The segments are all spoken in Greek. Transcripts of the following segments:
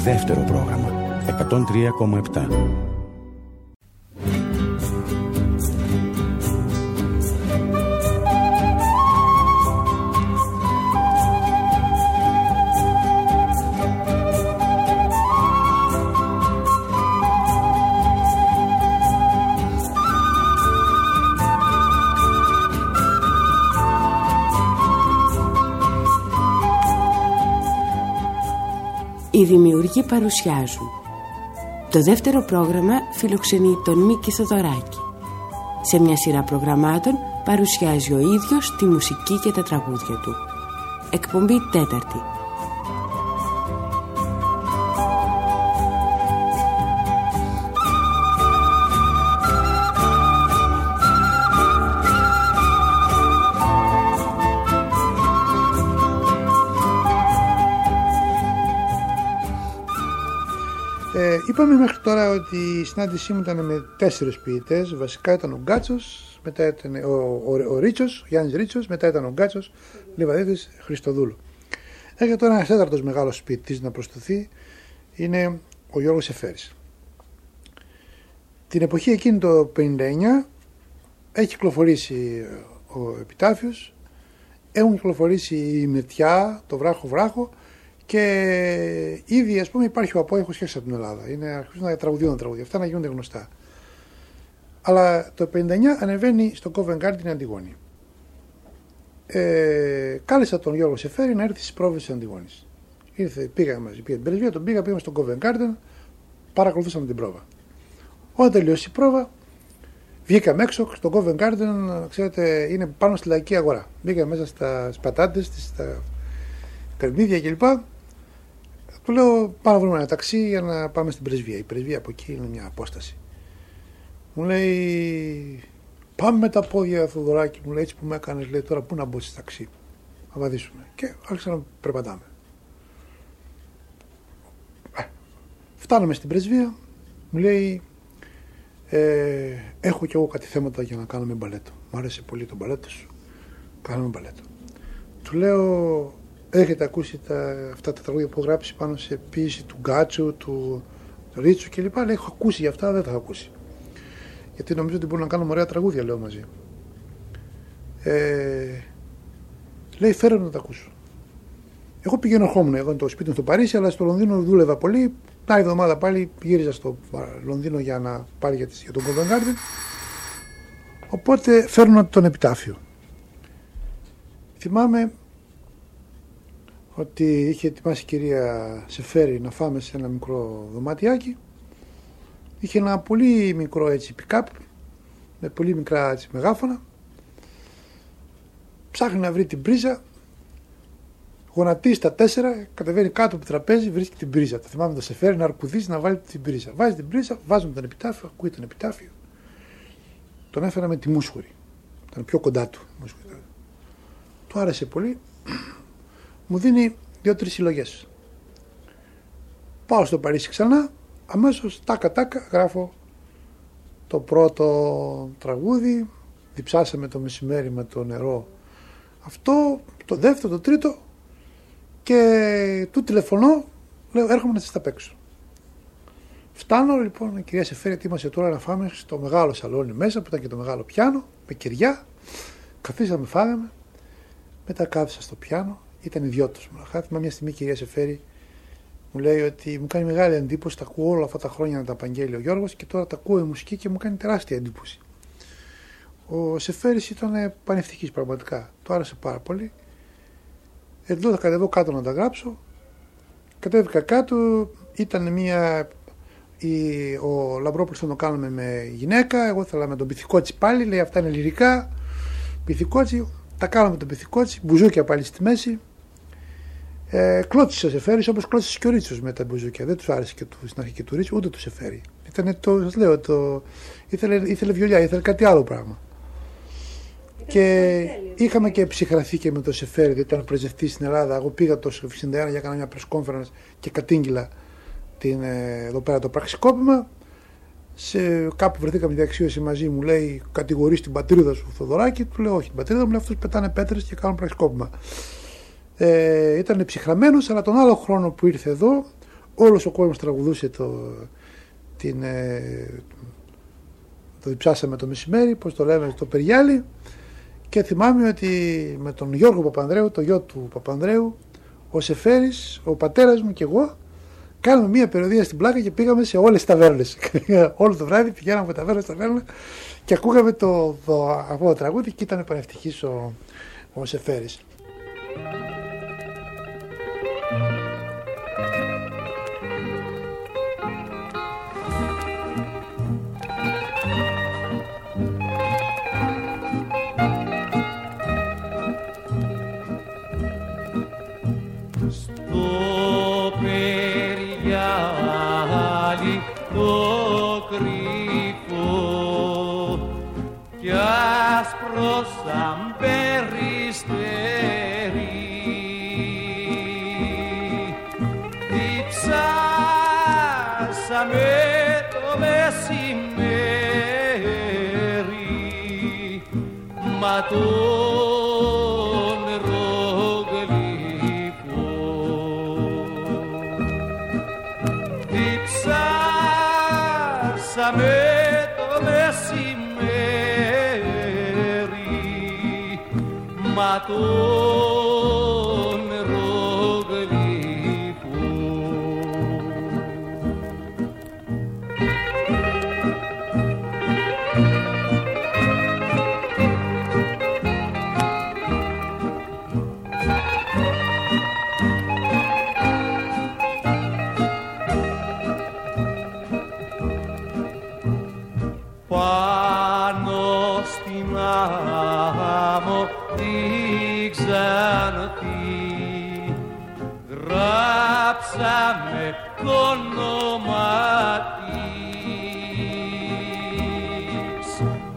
Δεύτερο πρόγραμμα 103,7. Οι δημιουργοί παρουσιάζουν. Το δεύτερο πρόγραμμα φιλοξενεί τον Μίκη Θοδωράκη. Σε μια σειρά προγραμμάτων παρουσιάζει ο ίδιος τη μουσική και τα τραγούδια του. Εκπομπή τέταρτη. Είπαμε μέχρι τώρα ότι η συνάντησή μου ήταν με 4 ποιητές. Βασικά ήταν ο Γκάτσος, μετά ήταν ο Ρίτσος, ο Γιάννης Ρίτσος, μετά ήταν ο Γκάτσος, Λιβαδίτης, Χριστοδούλου. Έρχεται τώρα ένας 4ος μεγάλος ποιητής να προσθεθεί, είναι ο Γιώργος Εφέρης. Την εποχή εκείνη το 59 έχει κυκλοφορήσει ο Επιτάφιος, έχουν κυκλοφορήσει η Μυρτιά, το Βράχο, και ήδη, ας πούμε, υπάρχει ο απόϊχος και από την Ελλάδα. Αρχίζουν να τραγουδίουν τραγούδια, αυτά να γίνονται γνωστά. Αλλά το 59 ανεβαίνει στο Covent Garden την Αντιγόνη. Κάλεσα τον Γιώργο Σεφέρη να έρθει στις πρόβες της Αντιγόνης. Πήγαμε μαζί, πήγα την πρεσβεία, πήγαμε στο Covent Garden, παρακολουθούσαμε την πρόβα. Όταν τελειώσει η πρόβα, βγήκαμε έξω στο Covent Garden, ξέρετε, είναι πάνω στη Λαϊκή Αγορά. Μπήκαμε μέσα στα πατάτες, στα καρμίδια κλπ. Του λέω πάμε να βρούμε ένα ταξί για να πάμε στην πρεσβεία. Η πρεσβεία από εκεί είναι μια απόσταση. Μου λέει πάμε με τα πόδια, Θοδωράκη, μου λέει, έτσι που με έκανες, λέει, τώρα πού να μπω στη ταξί. Να βαδίσουμε. Και άρχισα να περπατάμε. Φτάνουμε στην πρεσβεία, μου λέει έχω κι εγώ κάτι θέματα για να κάνουμε μπαλέτο. Μου άρεσε πολύ το μπαλέτο σου. Κάνουμε μπαλέτο. Του λέω έχετε ακούσει αυτά τα τραγούδια που έχω γράψει πάνω σε ποίηση του Γκάτσου, του Ρίτσου κλπ. Λέει, έχω ακούσει για αυτά, δεν τα έχω ακούσει. Γιατί νομίζω ότι μπορούμε να κάνουμε ωραία τραγούδια, λέω μαζί. Λέει, φέρε να τα ακούσω. Εγώ πηγαίνω, ερχόμουν. Εγώ το σπίτι μου στο Παρίσι, αλλά στο Λονδίνο δούλευα πολύ. Μια εβδομάδα πάλι γύριζα στο Λονδίνο για να πάρει για τον Covent Garden. Οπότε φέρνω τον Επιτάφιο. Θυμάμαι ότι είχε ετοιμάσει η κυρία Σεφέρη να φάμε σε ένα μικρό δωματιάκι. Είχε ένα πολύ μικρό έτσι pick-up με πολύ μικρά έτσι μεγάφωνα. Ψάχνει να βρει την πρίζα, γονατίζει στα 4, κατεβαίνει κάτω από το τραπέζι, βρίσκει την πρίζα. Το θυμάμαι το Σεφέρη να αρκουδίσει να βάλει την πρίζα. Βάζει την πρίζα, βάζουμε τον Επιτάφιο, ακούει τον Επιτάφιο. Τον έφερα με τη μούσχουρη. Ήταν πιο κοντά του. Του άρεσε πολύ. Μου δίνει 2-3 συλλογές. Πάω στο Παρίσι ξανά, αμέσως τάκα γράφω το πρώτο τραγούδι, διψάσαμε το μεσημέρι με το νερό αυτό, το δεύτερο, το τρίτο και του τηλεφωνώ, λέω έρχομαι να σας τα παίξω. Φτάνω λοιπόν, η κυρία Σεφέρη ετοίμασε τώρα να φάμε στο μεγάλο σαλόνι μέσα που ήταν και το μεγάλο πιάνο με κεριά, καθίσαμε, φάγαμε, μετά κάθισα στο πιάνο. Ήταν ιδιώτος μου. Χάθημα μια στιγμή η κυρία Σεφέρη μου λέει ότι μου κάνει μεγάλη εντύπωση. Τα ακούω όλα αυτά τα χρόνια να τα απαγγέλει ο Γιώργος και τώρα τα ακούω η μουσική και μου κάνει τεράστια εντύπωση. Ο Σεφέρης ήταν πανευτυχής πραγματικά. Του άρεσε πάρα πολύ. Εδώ θα κατεβώ κάτω να τα γράψω. Κατέβηκα κάτω. Ήταν ο Λαμπρόπουλος θα το κάνουμε με γυναίκα. Εγώ ήθελα με τον Πυθικότσι πάλι. Λέει αυτά είναι λυρικά. Πυθικότσι. Τα κάναμε με τον Πυθικότσι. Μπουζούκια πάλι στη μέση. Κλώτσισε ο Σεφέρης όπως κλώτσισε και ο Ρίτσος με τα μπουζούκια. Δεν του άρεσε και στην αρχή και του Ρίτσου ούτε του Σεφέρη. Σας λέω, ήθελε βιολιά, ήθελε κάτι άλλο πράγμα. Και είχαμε και ψυχραθεί και με το Σεφέρη, διότι ήταν πρεσβευτής στην Ελλάδα. Εγώ πήγα το 1961 για να κάνω μια press conference και κατήγγειλα εδώ πέρα το πραξικόπημα. Κάπου βρεθήκαμε διαξίωση μαζί μου, λέει κατηγορείς την πατρίδα σου Θοδωράκη. Του λέω όχι, την πατρίδα μου, λέει αυτούς πετάνε πέτρες και κάνουν πραξικόπημα. Ήταν ψυχραμένος, αλλά τον άλλο χρόνο που ήρθε εδώ, όλος ο κόσμος τραγουδούσε το διψάσαμε το μεσημέρι, πώς το λέμε, το Περιγιάλι. Και θυμάμαι ότι με τον Γιώργο Παπανδρέου, το γιο του Παπανδρέου, ο Σεφέρης, ο πατέρας μου και εγώ, κάναμε μια περιοδία στην Πλάκα και πήγαμε σε όλες τις ταβέρνες. Όλο το βράδυ πηγαίναμε από ταβέρνα σε ταβέρνα και ακούγαμε αυτό το τραγούδι και ήταν πανευτυχής ο Σεφέρης. Σαν περιστέρι διψάσαμε το μεσημέρι, μα τον ρογλυκό διψάσαμε το μεσημέρι, μα τον ρογλυκό. Πάνω στην άμμο Ξάνθη γράψαμε το όνομα της,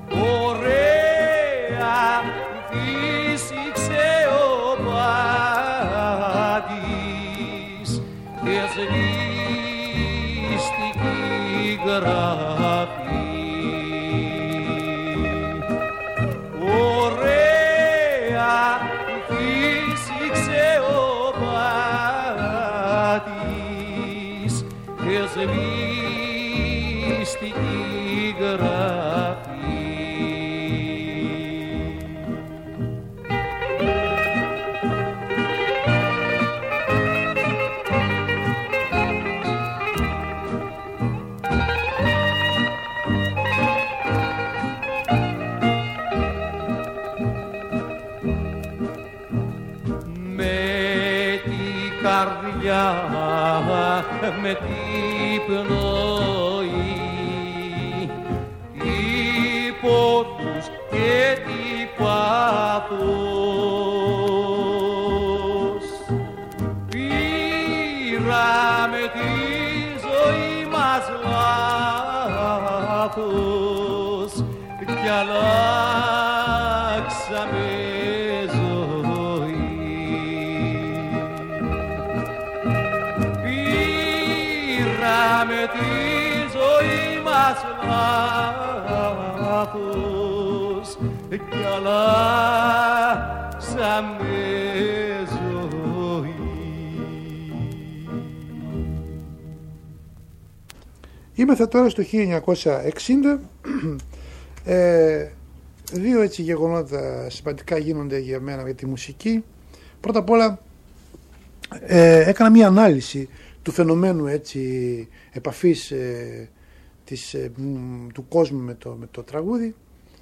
ωραία φύσηξε ο πάτης και σβήστηκε γράφη. Σβήστηκε γράφη. Με την καρδιά, με την πνοή, πόθους και τι πάθος, πήραμε τη ζωή μας λάθος κι αλλάξαμε ζωή. Πήραμε τη ζωή μας λάθος κι αλλάξαμε ζωή. Είμεθα τώρα στο 1960. Δύο έτσι γεγονότα σημαντικά γίνονται για μένα για τη μουσική. Πρώτα απ' όλα έκανα μια ανάλυση του φαινομένου έτσι επαφής του κόσμου με το τραγούδι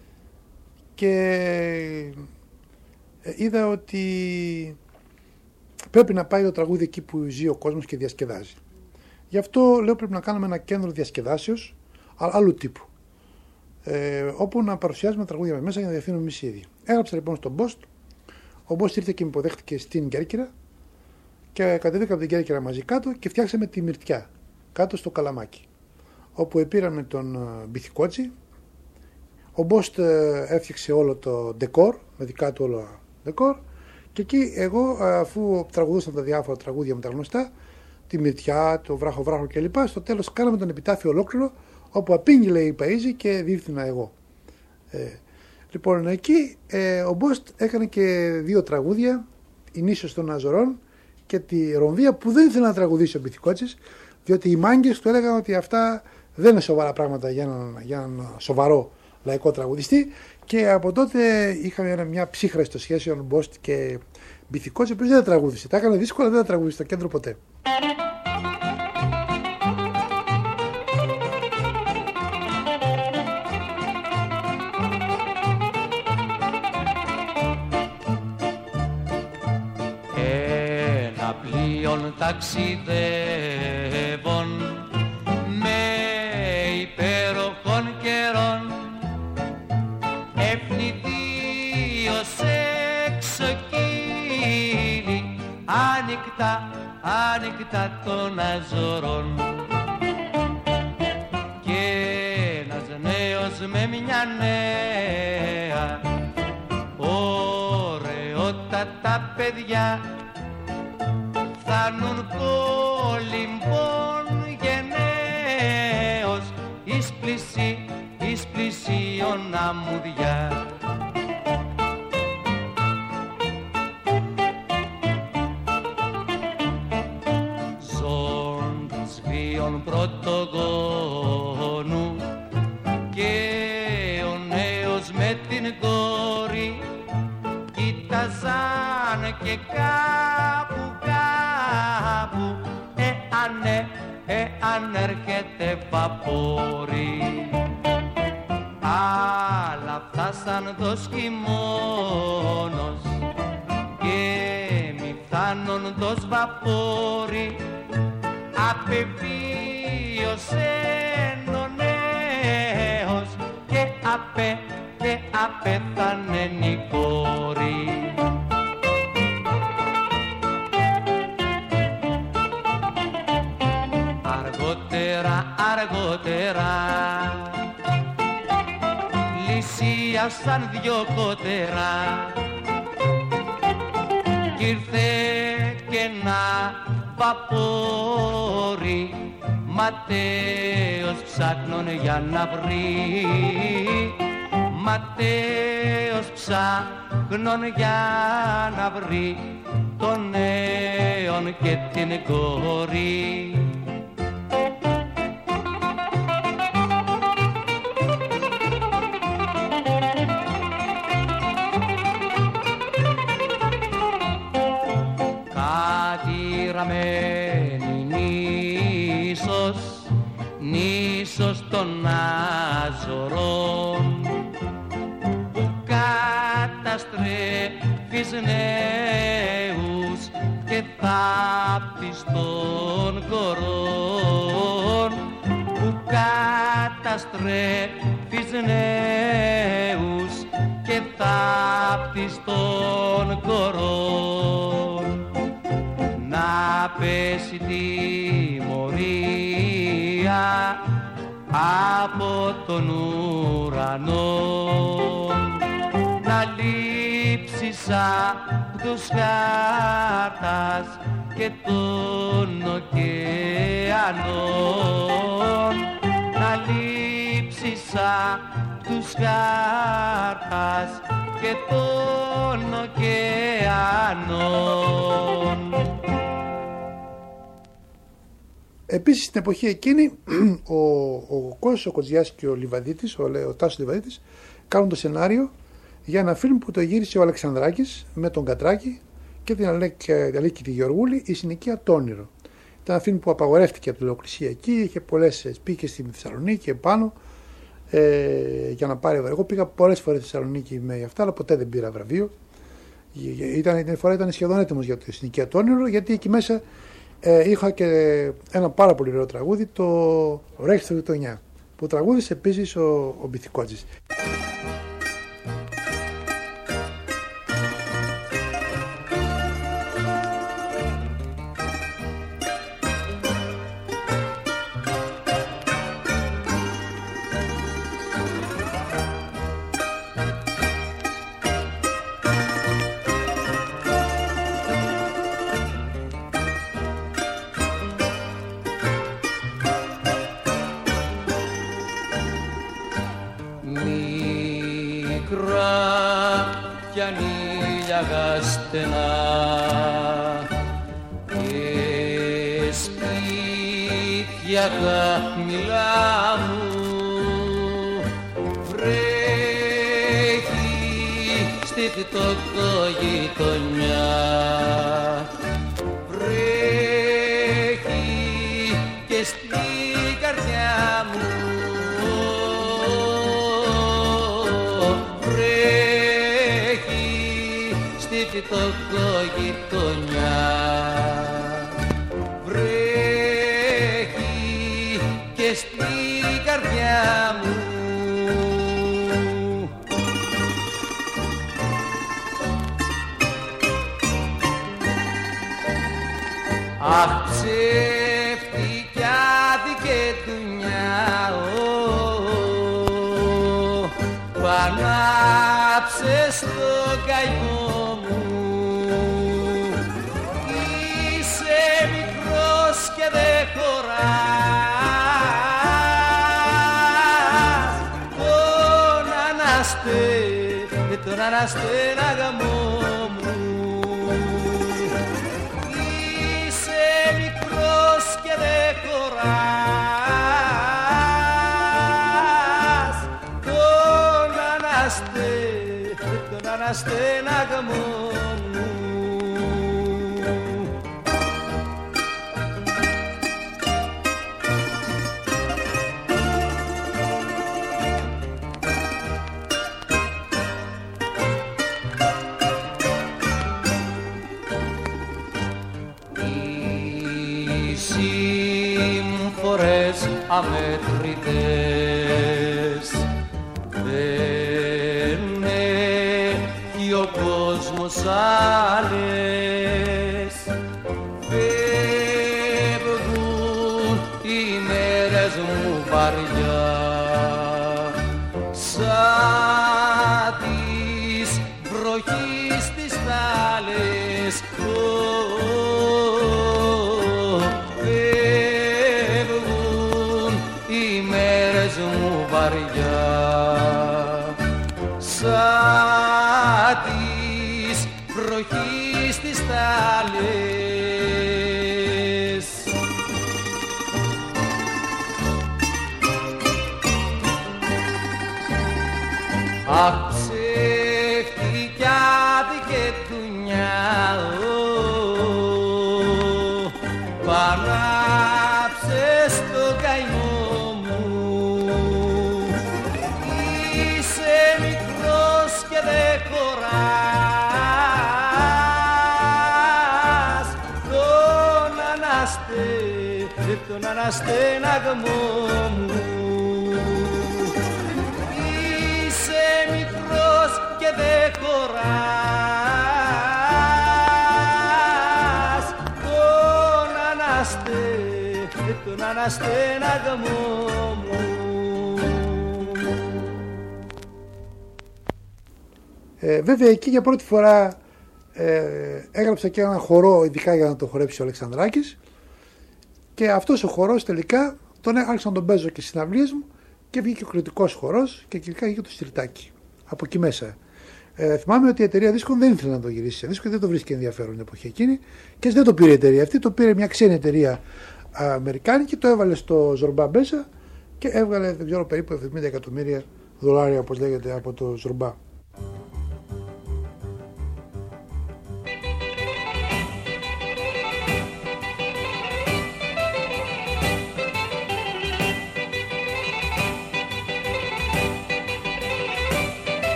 και είδα ότι πρέπει να πάει το τραγούδι εκεί που ζει ο κόσμος και διασκεδάζει. Γι' αυτό λέω πρέπει να κάνουμε ένα κέντρο διασκεδάσεως άλλου τύπου, όπου να παρουσιάζουμε τραγούδια με μέσα για να διαφήνουμε εμείς οι ίδιοι. Έγραψα λοιπόν στον Μπόστ. Ο Μπόστ ήρθε και με υποδέχτηκε στην Κέρκυρα και κατέβηκα από την Κέρκυρα μαζί κάτω και φτιάξαμε τη Μυρτιά κάτω στο Καλαμάκι, όπου επήραμε τον Μπιθικότσι. Ο Μπόστ έφτιαξε όλο το ντεκόρ, με δικά του όλο ντεκόρ, και εκεί εγώ, αφού τραγουδούσαν τα διάφορα τραγούδια με τα γνωστά, τη Μυρτιά, το Βράχο κλπ. Στο τέλος κάναμε τον επιτάφιο ολόκληρο, όπου απήγγειλε η Παΐζη και διεύθυνα εγώ. Λοιπόν, εκεί ο Μπόστ έκανε και δύο τραγούδια, η Νήσος των Αζωρών και τη Ρομβία, που δεν ήθελε να τραγουδήσει ο Μπιθικότσης, Διότι οι μάγκες του έλεγαν ότι αυτά δεν είναι σοβαρά πράγματα για έναν σοβαρό λαϊκό τραγουδιστή, και από τότε είχαμε μια ψύχραση στο σχέσεων Μπόστ και Μπιθικότς, ο οποίος δεν τραγούδισε. Τα έκανε δύσκολα, δεν θα τραγούδισε στο κέντρο ποτέ. Ένα πλοίον ταξιδεύων με υπέροχων καιρών, ευνηδίως εξοκύλει άνοιχτα των αζωρών, και ένας νέος με μια νέα ωραιότατα παιδιά φτάνουν κολυμπών γενναίος εις πλησίον αμμουδιά. Ζώντας βίων πρωτογόνου και ο νέος με την κόρη κοίταζαν και κάπου αν έρχεται βαπόρι, αλλά φτάσαν δος χειμώνος και μη φτάνουν δος βαπόρι, απεβίωσε ο νέος και απέθανε η κόρη. Αργότερα λυσίασαν δυο κότερα κι ήρθε και ένα βαπόρι, Ματέος ψάχνον για να βρει, Ματέος ψάχνον για να βρει τον νέον και την κόρη. Νήσος των Αζωρών που καταστρέφεις νέους και θάπτεις των κορών, που καταστρέφεις νέους και θάπτεις των κορών. Να πέσει τιμωρία από τον ουρανό, να λείψεις απ' τους χάρτας και των ωκεανών, να λείψεις απ' τους χάρτας και των ωκεανών. Επίσης στην εποχή εκείνη ο Κώστας ο Κοτζιάς και ο Λιβαδίτης, ο Τάσος Λιβαδίτης, κάνουν το σενάριο για ένα φιλμ που το γύρισε ο Αλεξανδράκης με τον Κατράκη και την Αλίκη τη Γεωργούλη, η συνοικία το όνειρο. Ήταν ένα φιλμ που απαγορεύτηκε από τη λογοκρισία εκεί, είχε πολλές, πήγε στη Θεσσαλονίκη και πάνω για να πάρει. Εγώ πήγα πολλές φορές στη Θεσσαλονίκη με αυτά, αλλά ποτέ δεν πήρα βραβείο. Την φορά ήταν σχεδόν έτοιμος για τη συνοικία το όνειρο, γιατί εκεί μέσα είχα και ένα πάρα πολύ ωραίο τραγούδι, το Ρέχιστο Γειτονιά, που τραγούδισε επίσης ο Μπιθικότζης. στενά και σπίτι για χαμηλά μου. Βρέχει στη φτωχογειτονιά, βρέχει και στην καρδιά μου. Βρέχει στη φτωχογειτονιά, βρέχει και στην καρδιά μου. Αχ, ψεύτικια δικαιτουνιά, πανάψε στο καημό μου. Είσαι μικρός και δεν χωράς τον αναστέναγαμό μου. Είσαι μικρός και δεν χωράς τον αναστέναγαμό μου. Σύμφορες αμέτρητες δεν έχει ο κόσμος άλλες. Φεύγουν οι μέρες μου βαριά σαν της βροχής τις θάλες. Βαριά σαν της βροχής τις θάλες. Αχ, ψεύτικια δικαιτουνιά, πανάψε στο καημό. Τον αναστέναγαμό μου. Είσαι μικρός και δεν χωράς τον αναστέναγαμό μου. Βέβαια εκεί για πρώτη φορά έγραψα και ένα χορό ειδικά για να το χορέψει ο Αλεξανδράκης. Και αυτός ο χορός τελικά τον άρχισα να τον παίζω και στις συναυλίες μου και βγήκε ο κριτικός χορός και τελικά βγήκε το Στυρτάκι από εκεί μέσα. Θυμάμαι ότι η εταιρεία δίσκων δεν ήθελε να το γυρίσει σε δίσκο και δεν το βρίσκει ενδιαφέρον την εποχή εκείνη και δεν το πήρε η εταιρεία αυτή, το πήρε μια ξένη εταιρεία αμερικάνικη, το έβαλε στο Ζορμπά μέσα και έβγαλε δεν ξέρω περίπου $70 εκατομμύρια όπως λέγεται από το Ζορμπά.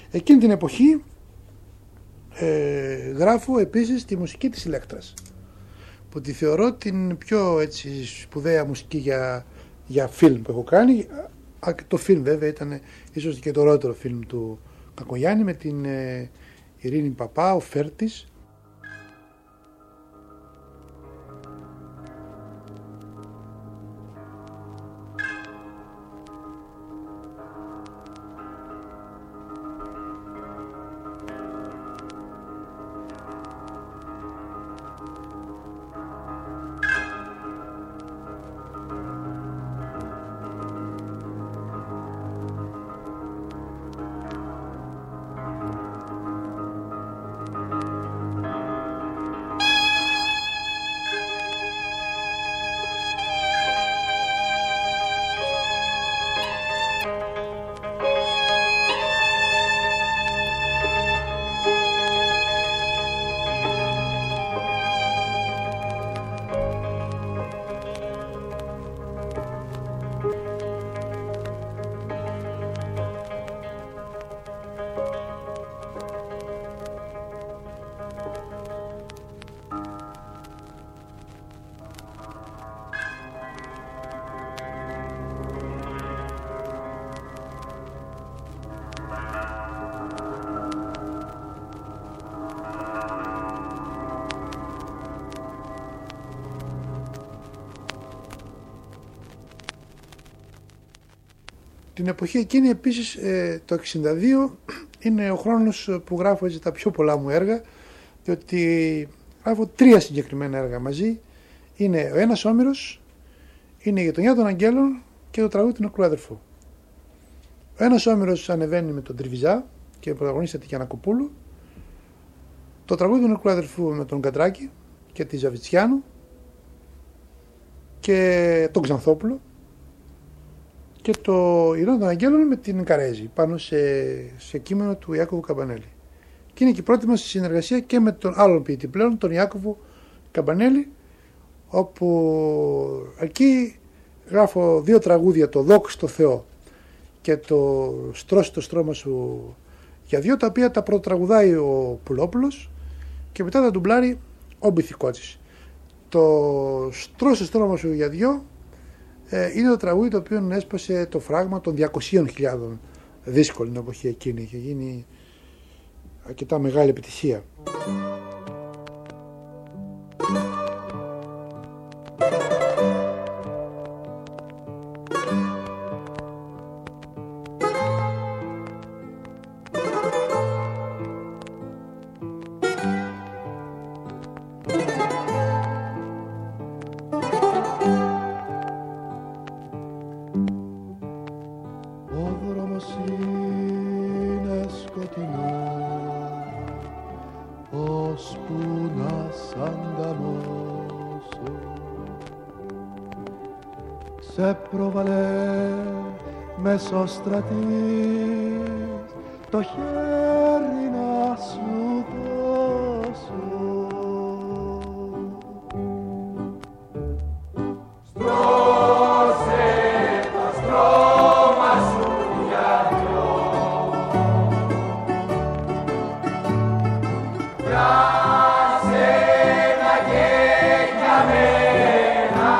Εκείνη την εποχή γράφω επίσης τη μουσική της Ηλέκτρας, που τη θεωρώ την πιο έτσι σπουδαία μουσική για φιλμ που έχω κάνει. Το φιλμ βέβαια ήταν ίσως και το ωραιότερο φιλμ του Κακογιάννη, με την Ειρήνη Παπά, ο Φέρτης. Την εποχή εκείνη επίσης, το 1962, είναι ο χρόνος που γράφω έτσι τα πιο πολλά μου έργα, διότι γράφω 3 συγκεκριμένα έργα μαζί. Είναι ο Ένας Όμηρος, είναι η Γειτονιά των Αγγέλων και το τραγούδι του Νεκρού Αδερφού. Ο Ένας Όμηρος ανεβαίνει με τον Τριβιζά και πρωταγωνίστρια τη Γιαννακοπούλου. Το τραγούδι του Νεκρού Αδερφού με τον Καντράκη και τη Ζαβιτσιάνου και τον Ξανθόπουλο. Και το Γειτονιά των Αγγέλων με την Καρέζη, πάνω σε κείμενο του Ιάκωβου Καμπανέλη. Και είναι και η πρώτη μας συνεργασία και με τον άλλον ποιητή πλέον, τον Ιάκωβο Καμπανέλη, όπου εκεί γράφω 2 τραγούδια, το «Δόξα στο Θεό» και το «Στρώσει το στρώμα σου για 2», τα οποία τα πρωτοτραγουδάει ο Πουλόπουλος και μετά τα ντουμπλάρει ο Μπιθικότσης. Το «Στρώσει το στρώμα σου για 2» είναι το τραγούδι το οποίο έσπασε το φράγμα των 200.000 δίσκων την εποχή εκείνη. Είχε γίνει αρκετά μεγάλη επιτυχία. Μεσοστρατής το χέρι να σου δώσω. Στρώσε το στρώμα σου για 2, για σένα και για μένα.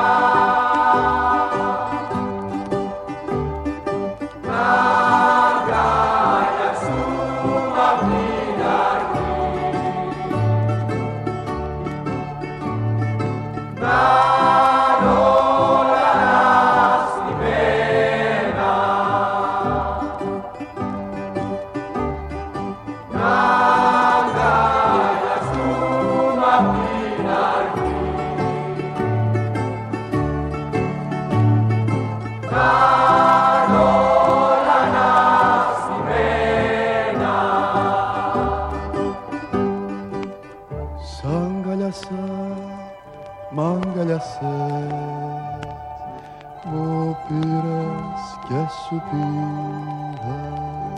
Μου πήρες και σου πήρα,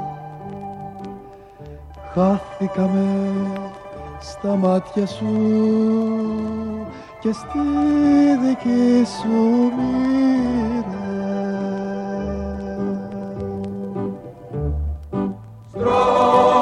χάθηκαμε στα μάτια σου και στη δική σου μοίρα. Στρώσε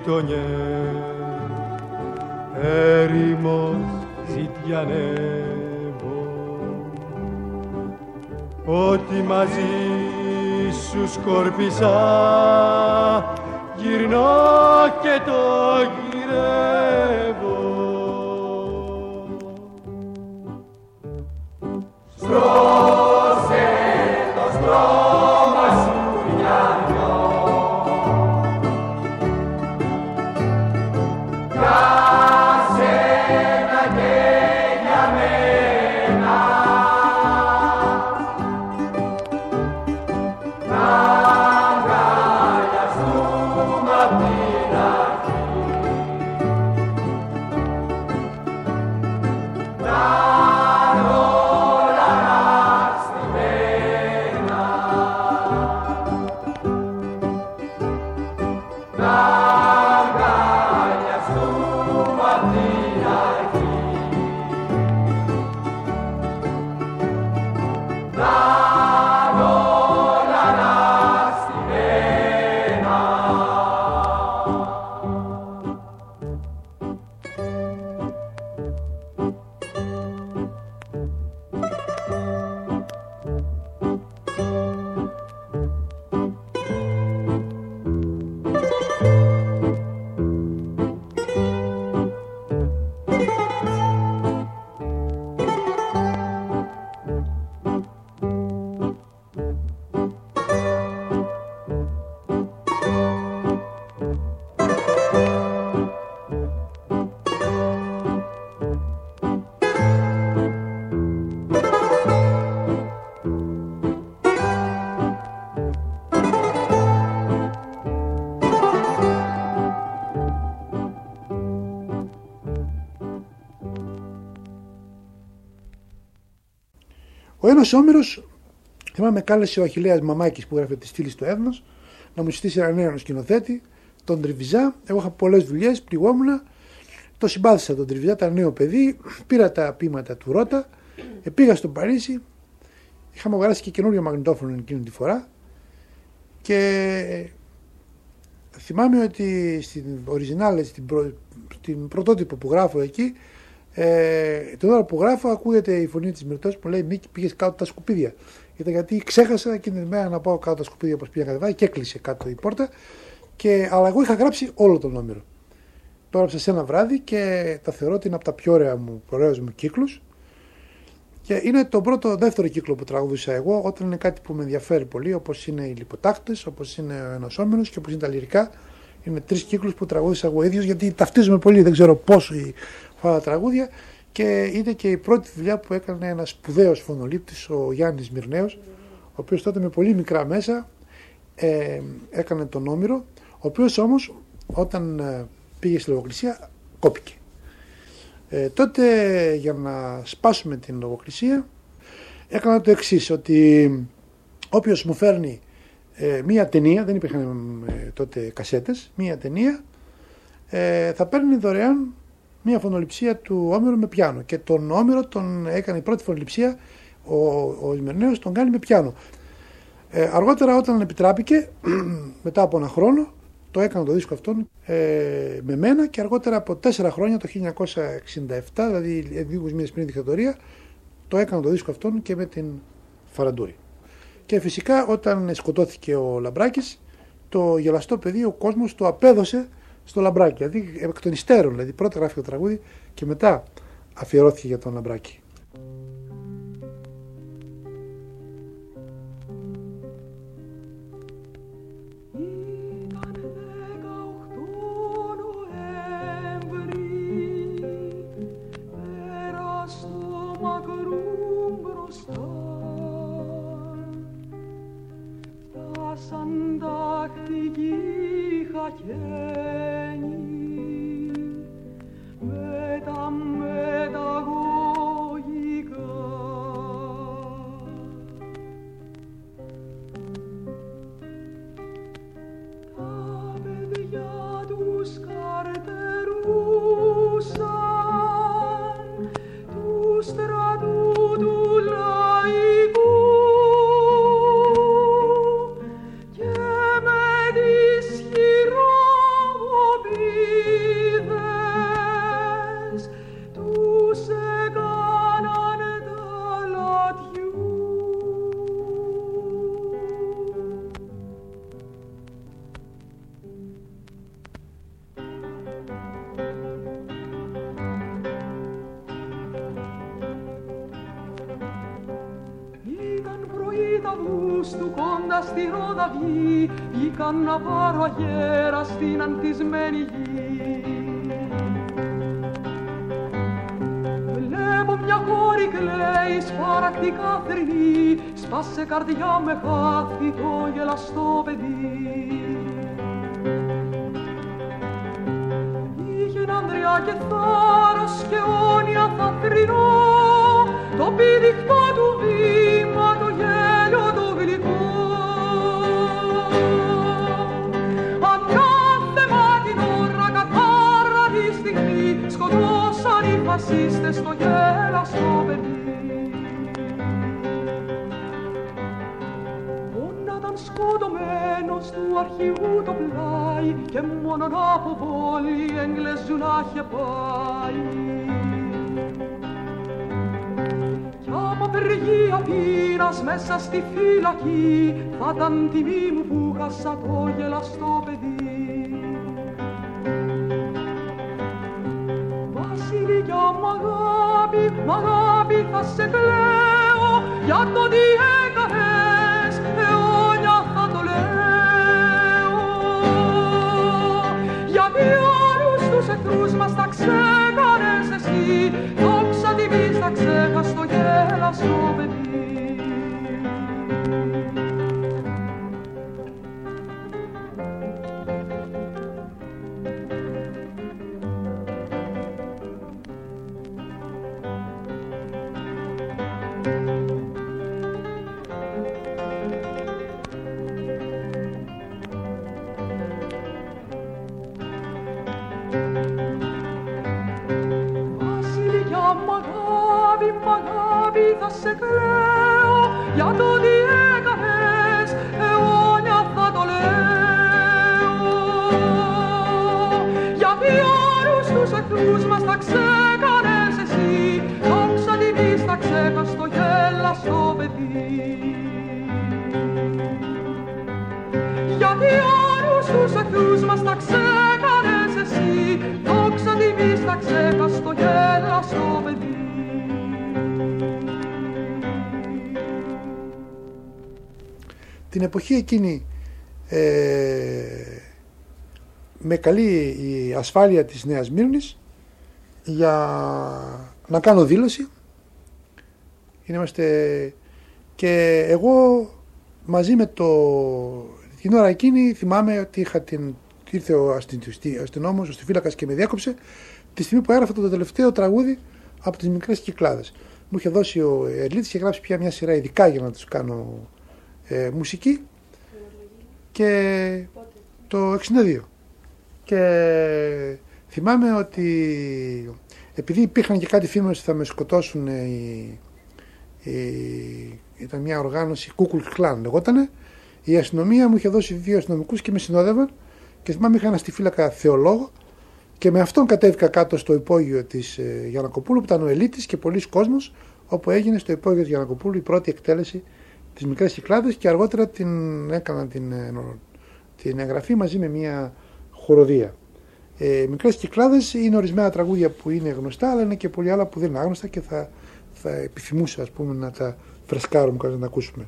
γειτονιές, έρημος ζητιανεύω, ότι μαζί σου σκόρπισα, γυρνώ και το γυρεύω. Στρώσε το στρώμα σου για δυο, για σένα και για μένα, να αγκαλιαστούμε απ' την αρχή, να όλα αναστημένα, να αγκαλιαστούμε απ' την αρχή, να όλα αναστημένα. Ο ένας Όμηρος, θυμάμαι, κάλεσε ο Αχιλλέας Μαμάκης που έγραφε τη στήλη στο Έθνος να μου συστήσει έναν νέο σκηνοθέτη, τον Τριβιζά. Εγώ είχα πολλές δουλειές, πληγόμουνα. Το συμπάθησα τον Τριβιζά, ήταν νέο παιδί. Πήρα τα ποίηματα του Ρώτα, πήγα στο Παρίσι. Είχαμε αγοράσει και καινούριο μαγνητόφωνο εκείνη τη φορά. Και θυμάμαι ότι στην original, στην πρωτότυπο που γράφω εκεί, την ώρα που γράφω ακούγεται η φωνή της Μυρτός που λέει «Μίκη, πήγες κάτω τα σκουπίδια». Ήταν γιατί ξέχασα εκείνη την μέρα να πάω κάτω τα σκουπίδια όπως πήγα κατεβάζει και έκλεισε κάτω η πόρτα. Αλλά εγώ είχα γράψει όλο τον Όμηρο. Το έγραψα σε ένα βράδυ και τα θεωρώ ότι είναι από τα πιο ωραίους μου κύκλους. Και είναι το δεύτερο κύκλο που τραγούδισα εγώ, όταν είναι κάτι που με ενδιαφέρει πολύ, όπως είναι οι Λιποτάκτες, όπως είναι ο Ένας Όμηρος και όπως είναι τα λυρικά. Είναι 3 κύκλους που τραγούδισα εγώ ίδιος, γιατί ταυτίζομαι πολύ, δεν ξέρω πόσο αυτά τα τραγούδια. Και είναι και η πρώτη δουλειά που έκανε ένας σπουδαίος φωνολήπτης, ο Γιάννης Μυρναίος, ο οποίος τότε με πολύ μικρά μέσα έκανε τον Όμηρο, ο οποίος όμως όταν πήγε στη λογοκρισία κόπηκε. Τότε για να σπάσουμε την λογοκρισία έκανα το εξής, ότι όποιος μου φέρνει μία ταινία, δεν υπήρχαν τότε κασέτες, μία ταινία, θα παίρνει δωρεάν μία φωνοληψία του Όμηρου με πιάνο. Και τον Όμηρο τον έκανε η πρώτη φωνοληψία, ο Μυρναίος τον κάνει με πιάνο. Αργότερα όταν επιτράπηκε, μετά από ένα χρόνο, το έκανα το δίσκο αυτόν με μένα και αργότερα από 4 χρόνια, το 1967, δηλαδή λίγους μήνες πριν τη δικτατορία, το έκανα το δίσκο αυτόν και με την Φαραντούρη. Και φυσικά όταν σκοτώθηκε ο Λαμπράκης, το γελαστό παιδί, ο κόσμος το απέδωσε στο Λαμπράκη. Δηλαδή εκ των υστέρων, δηλαδή πρώτα γράφει το τραγούδι και μετά αφιερώθηκε για τον Λαμπράκη. Και με τη σχηρό του Αυγούστου κοντά στη Ροδαυγή βγήκαν να πάρω αγέρα στην αντισμένη γη. Βλέπω μια κόρη κλαίει σπαρακτικά θρηνή, σπάσε καρδιά με χάθη το γελαστό παιδί. Είχε ανδριά και θάρρος και αιώνια θα θρηνώ, το πηδηχτό του βήμα, το γέλιο το γλυκό. Ανάθεμα την ώρα, κατάρα τη στιγμή, σκοτώσαν οι φασίστες το γέλαστο παιδί. Όταν σκοτωμένος του αρχηγού το πλάι και μόνον από βόλη Εγγλέζου να είχε πάει. Κι από απεργία πείνας μέσα στη φυλακή θα ήταν τιμή μου που χάσα το γελαστό παιδί. Βασιλικιά μ' αγάπη θα σε κλαίω για το τι έκανες, αιώνια θα το λέω. Γιατί όλους τους εχθρούς μας τα ξέκανες εσύ, δόξα τιμής θα ξέχας το γέλαστο παιδί. Μ' αγάπη θα σε κλαίω για το τι έκανες, αιώνια θα το λέω. Γιατί όλους τους εχθρούς μας τα ξέκανες εσύ, δόξα τιμής θα ξέχας το γέλαστο παιδί. Γιατί όλους τους εχθρούς μας τα ξέκανες εσύ, δόξα τιμής θα ξέχας το γέλαστο παιδί. Την εποχή εκείνη με καλεί η ασφάλεια της Νέας Σμύρνης για να κάνω δήλωση. Και εγώ μαζί με την ώρα εκείνη θυμάμαι ότι ήρθε ο αστυνόμος, ο στιφύλακας και με διέκοψε τη στιγμή που έγραφα το τελευταίο τραγούδι από τις Μικρές Κυκλάδες. Μου είχε δώσει ο Ερλίτης και γράψει πια μια σειρά ειδικά για να τους κάνω μουσική και το 62. Και θυμάμαι ότι επειδή υπήρχαν και κάτι φήμες ότι θα με σκοτώσουν, ήταν μια οργάνωση Ku Klux Klan λεγότανε, η αστυνομία μου είχε δώσει 2 αστυνομικούς και με συνόδευαν και θυμάμαι είχα ένα στιφύλακα θεολόγο και με αυτόν κατέβηκα κάτω στο υπόγειο της Γιαννακοπούλου που ήταν ο Ελίτης και πολλοί κόσμος, όπου έγινε στο υπόγειο της Γιαννακοπούλου η πρώτη εκτέλεση τις Μικρές Κυκλάδες και αργότερα έκανα την εγγραφή μαζί με μια χοροδία. Μικρές Κυκλάδες είναι ορισμένα τραγούδια που είναι γνωστά, αλλά είναι και πολλοί άλλα που δεν είναι άγνωστα και θα επιθυμούσα ας πούμε να τα φρεσκάρουμε και να τα ακούσουμε.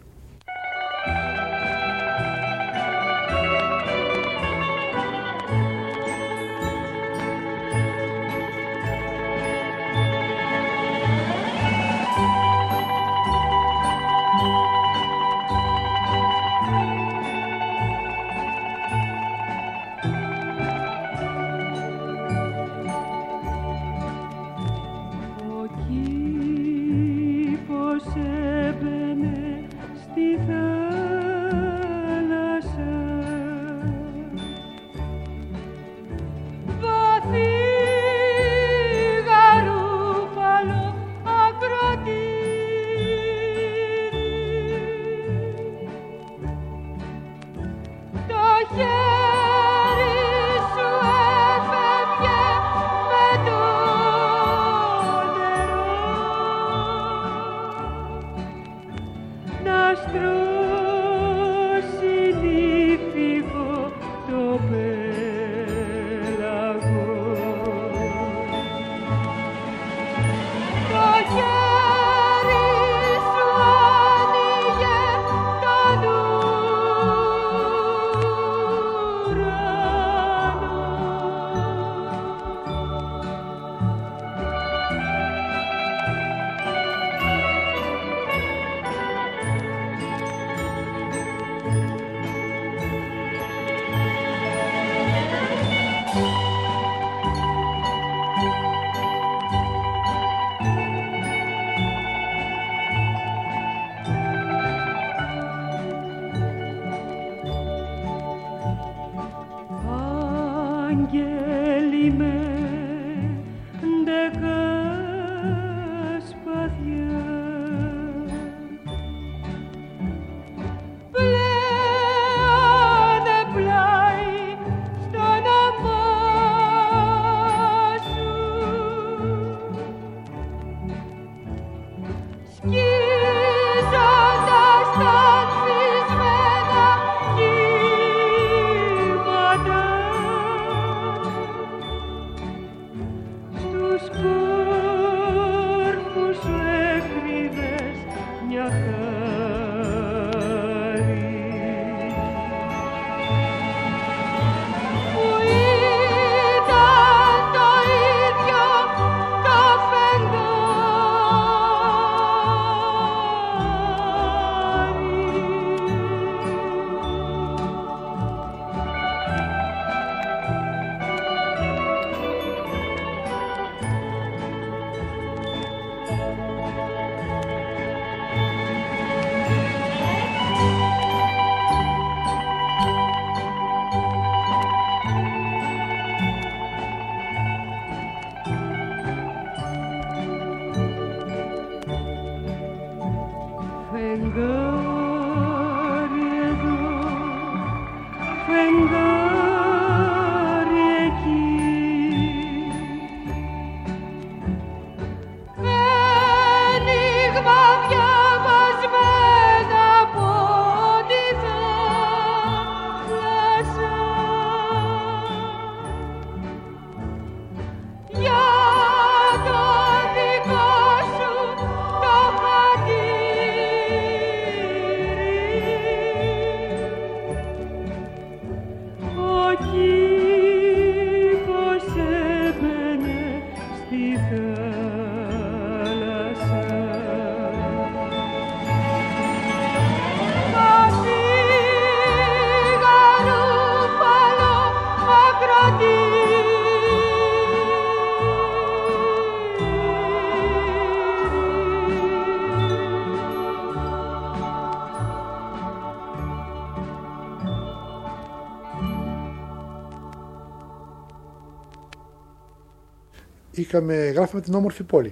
Γράφαμε την όμορφη πόλη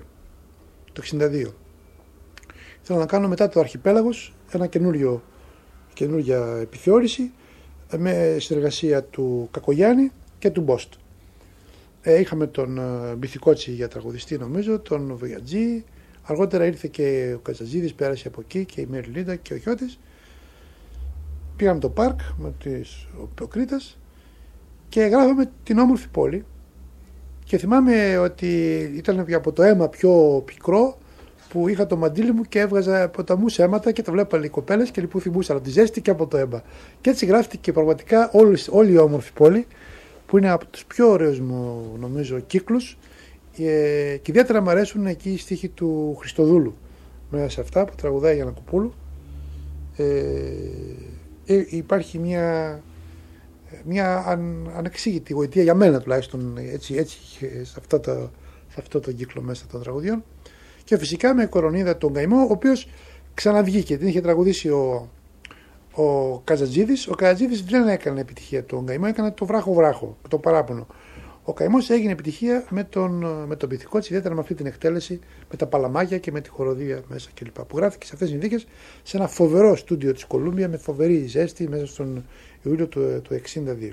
το 1962. Θέλω να κάνω μετά το Αρχιπέλαγος ένα καινούργια επιθεώρηση με συνεργασία του Κακογιάννη και του Μπόστ. Είχαμε τον Μπιθικότσι για τραγουδιστή, νομίζω, τον Βοιατζή. Αργότερα ήρθε και ο Κατζαζίδης, πέρασε από εκεί, και η Μεριλίντα και ο Χιώτης. Πήγαμε το Πάρκ με ο Κρήτας και γράφαμε την όμορφη πόλη. Και θυμάμαι ότι ήταν από το αίμα πιο πικρό που είχα το μαντίλι μου και έβγαζα ποταμούς αίματα και τα βλέπανε οι κοπέλες και λοιπόν θυμούσα από τη ζέστη και από το αίμα. Και έτσι γράφτηκε πραγματικά όλη η όμορφη πόλη, που είναι από τους πιο ωραίους μου, νομίζω, κύκλους, και ιδιαίτερα μου αρέσουν εκεί οι στίχοι του Χριστοδούλου μέσα σε αυτά που τραγουδάει η Γιαννακοπούλου. Υπάρχει μια ανεξήγητη γοητεία για μένα τουλάχιστον έτσι σε αυτό το κύκλο μέσα των τραγουδιών, και φυσικά με κορονίδα τον καημό, ο οποίος ξαναβγήκε, την είχε τραγουδήσει ο Κατζατζίδης. Ο Κατζατζίδης δεν έκανε επιτυχία τον καημό, έκανε το βράχο, το παράπονο. Ο καημός έγινε επιτυχία με τον Μπιθικότσι, ιδιαίτερα με αυτή την εκτέλεση, με τα παλαμάκια και με τη χοροδία μέσα κλπ. Που γράφτηκε σε αυτές τις συνθήκες σε ένα φοβερό στούντιο της Κολούμπια με φοβερή ζέστη μέσα στον Ιούλιο του 1962.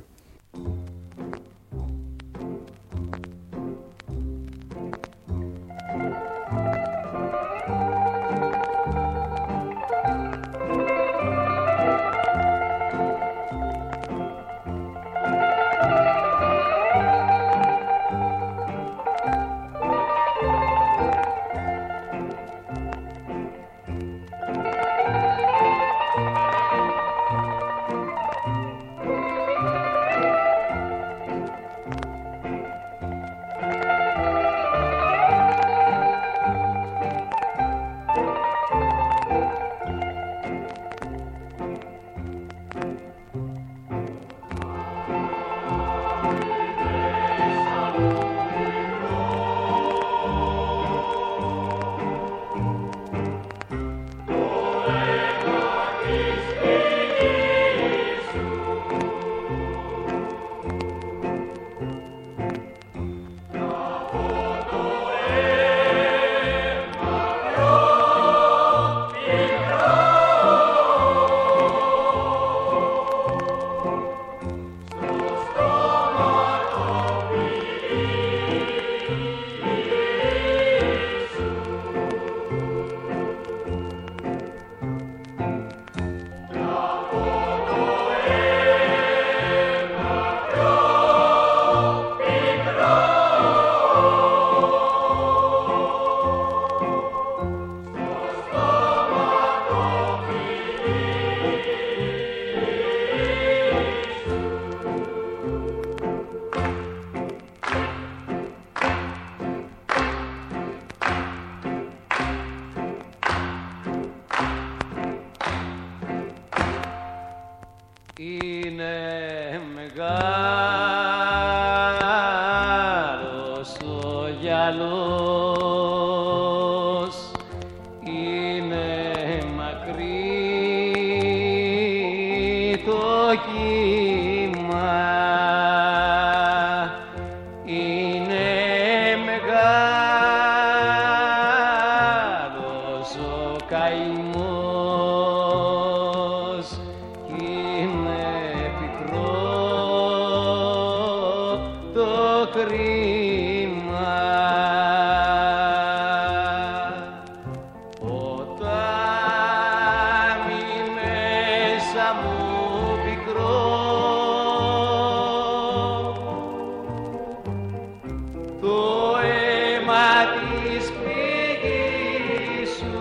Είναι μεγάλος ο γυαλός, είναι μακρύ το κύμα, είναι μεγάλος ο καημός, είναι πικρό το κρίμα. Ποτάμι μέσα μου πικρό, το αίμα της πληγής σου,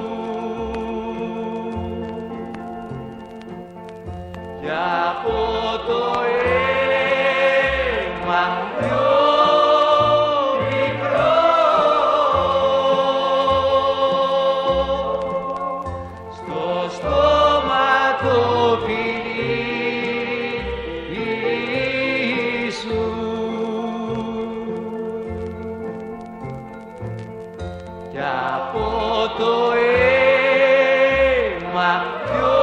κι από το αίμα πιο μικρό στο στόμα το φιλί σου, κι από το αίμα πιο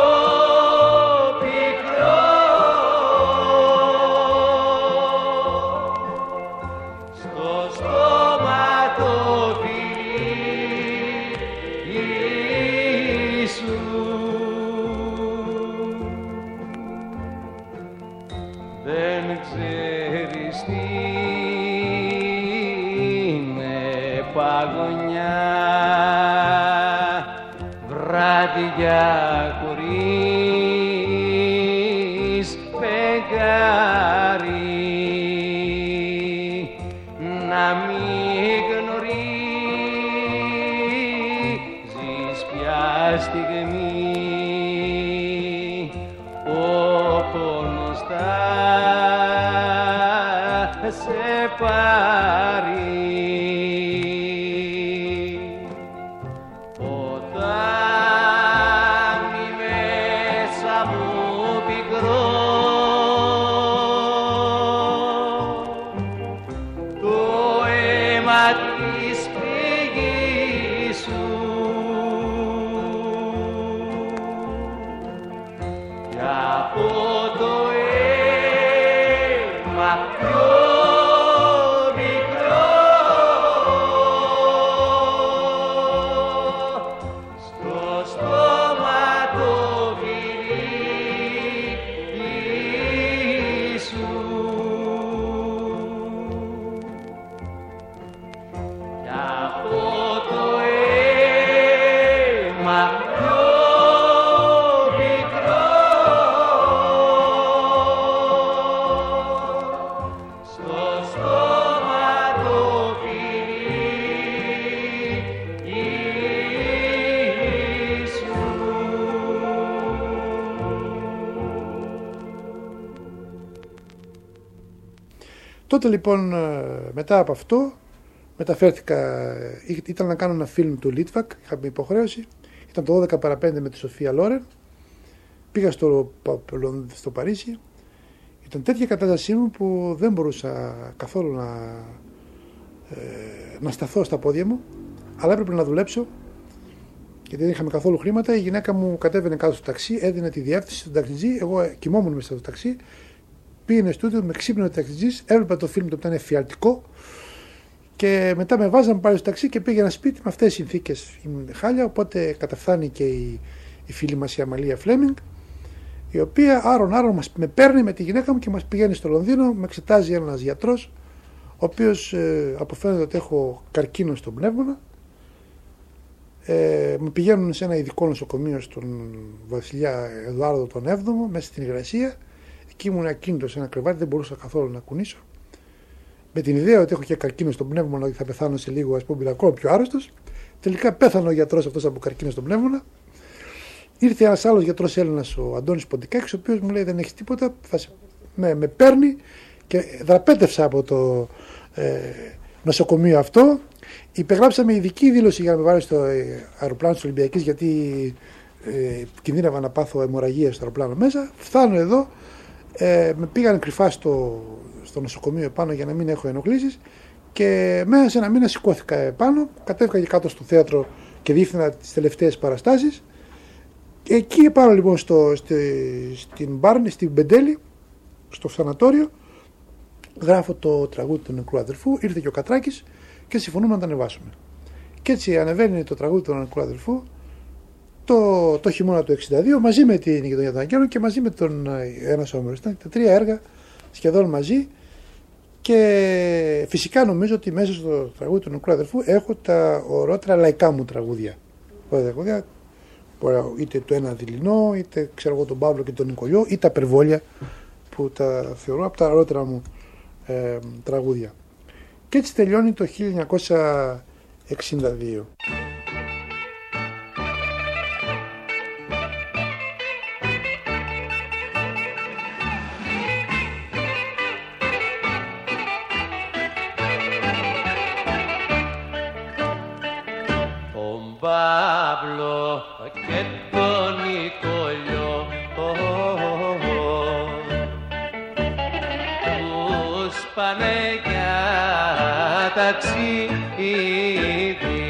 πικρό στο στόμα το φιλί σου. Δεν ξέρεις τι είναι παγωνιά, βράδια χωρίς φεγγάρι, να μην γνωρίζεις πια στιγμή ο πόνος θα σε πάρει. Ποτάμι μέσα μου πικρό, το αίμα της πληγής σου, κι από το αίμα πιο μικρό στο στόμα το φιλί σου, κι από το αίμα πιο μικρό στο στόμα το φιλί σου. Τότε λοιπόν μετά από αυτό μεταφέρθηκα, ήταν να κάνω ένα φιλμ του Λίτβακ, είχαμε υποχρέωση, ήταν το 12 παρα 5 με τη Σοφία Λόρεν, πήγα στο Παρίσι, ήταν τέτοια κατάστασή μου που δεν μπορούσα καθόλου να σταθώ στα πόδια μου, αλλά έπρεπε να δουλέψω γιατί δεν είχαμε καθόλου χρήματα. Η γυναίκα μου κατέβαινε κάτω στο ταξί, έδινε τη διεύθυνση στον ταξιτζή, εγώ κοιμόμουν μέσα στο ταξί, πήγαινε στούντιο, με ξύπνησε ο ταξιτζής, έβλεπα το φιλμ, το οποίο ήταν εφιαλτικό, και μετά με βάζαν πάλι στο ταξί και πήγαινα σπίτι με αυτές τις συνθήκες. Ήμουν χάλια, οπότε καταφθάνει και η φίλη μας η Αμαλία Φλέμινγκ, η οποία άρον με παίρνει με τη γυναίκα μου και μας πηγαίνει στο Λονδίνο, με εξετάζει ένας γιατρός, ο οποίος αποφαίνεται ότι έχω καρκίνο στον πνεύμονα. Με πηγαίνουν σε ένα ειδικό νοσοκομείο στον Βασιλιά Εδουάρδο τον 7ο, μέσα στην υγρασία. Εκεί ήμουν ακίνητος σε ένα κρεβάτι, δεν μπορούσα καθόλου να κουνήσω. Με την ιδέα ότι έχω και καρκίνο στον πνεύμονα, ότι θα πεθάνω σε λίγο, ας πούμε, ακόμα πιο άρρωστος. Τελικά πέθανε ο γιατρός αυτός από καρκίνο στον πνεύμονα. Ήρθε ένας άλλος γιατρός Έλληνας, ο Αντώνης Ποντικάκης, ο οποίος μου λέει: δεν έχεις τίποτα. Με παίρνει και δραπέτευσα από το νοσοκομείο αυτό. Υπεγράψαμε ειδική δήλωση για να με βάλει στο αεροπλάνο της Ολυμπιακής, γιατί κινδύνευα να πάθω αιμορραγία στο αεροπλάνο μέσα. Φτάνω εδώ, με πήγαν κρυφά στο νοσοκομείο επάνω για να μην έχω ενοχλήσεις και μέσα σε ένα μήνα σηκώθηκα επάνω, κατέβηκα και κάτω στο θέατρο και διεύθυνα τις τελευταίες παραστάσεις. Εκεί επάνω λοιπόν στην Μπεντέλη, στο σανατόριο, γράφω το τραγούδι του νεκρού αδερφού, ήρθε και ο Κατράκης και συμφωνούμε να τα ανεβάσουμε. Και έτσι ανεβαίνει το τραγούδι του νεκρού αδερφού το χειμώνα του 1962 μαζί με την Γειτονιά των Αγγέλων και μαζί με τον Ένας Όμηρος. Ήταν τα 3 έργα σχεδόν μαζί και φυσικά νομίζω ότι μέσα στο τραγούδι του νεκρού αδερφού έχω τα ωραιότερα λαϊκά μου τραγούδια. Είτε το Ένα Δειλινό, είτε ξέρω εγώ τον Παύλο και τον Νικολιό, ή τα Περβόλια που τα θεωρώ από τα ωραιότερα μου τραγούδια. Και έτσι τελειώνει το 1962. Παύλο και τον Νικολιό τους πάνε για ταξίδι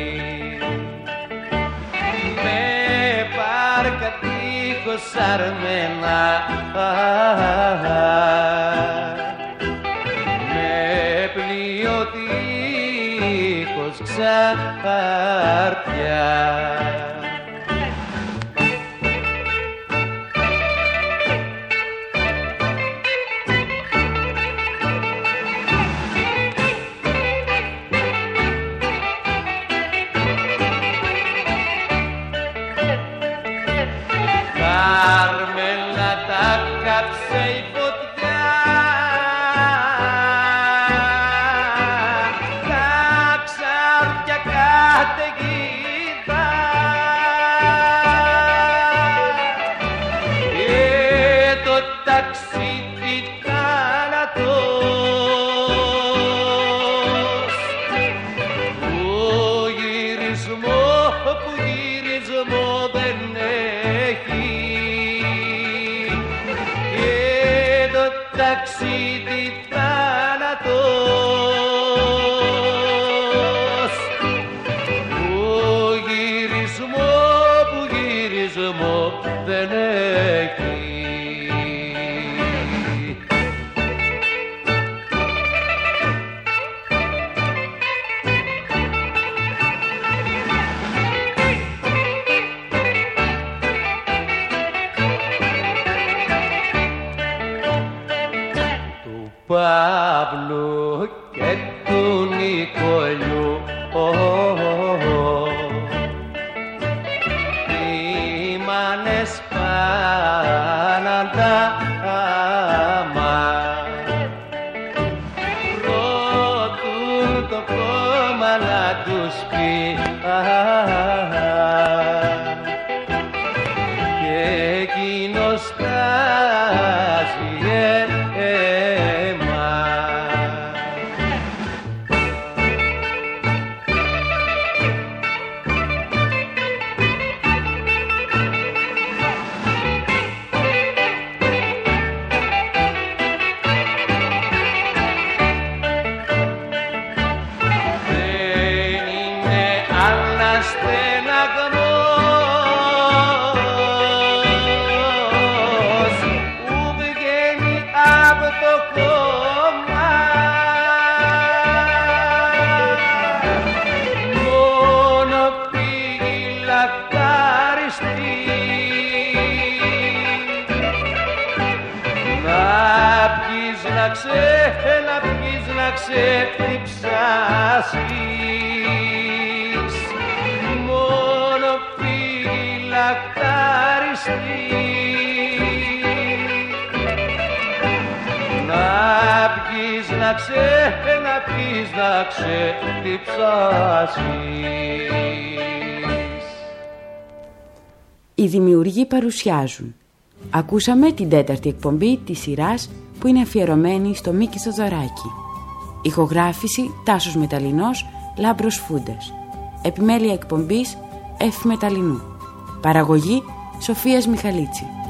με πάρκα τείχος αρμένα, με πλοίο τείχος ξαρτιά. Κάρμελα τα κάψε η φωτιά, τα ξάρτια καταιγίδα και το ταξίδι θάνατος που γυρισμό δεν έχει και το ταξίδι θάνατος που γυρισμό δεν έχει. Παύλου και του Νικολιού οι μάνες πάναν τα άμα ρωτούν το κόμμα να τους πει και εκείνος τάζει να ξεδιψάσεις μόνο φυλακτάριστη να πεις να ξεδιψάσεις. Οι δημιουργοί παρουσιάζουν. Ακούσαμε την 4η εκπομπή της σειράς που είναι αφιερωμένη στο Μίκη Θοδωράκη. Ηχογράφηση Τάσος Μεταλλινός, Λάμπρος Φούντας. Επιμέλεια εκπομπής Εφ Μεταλλινού. Παραγωγή Σοφίας Μιχαλίτση.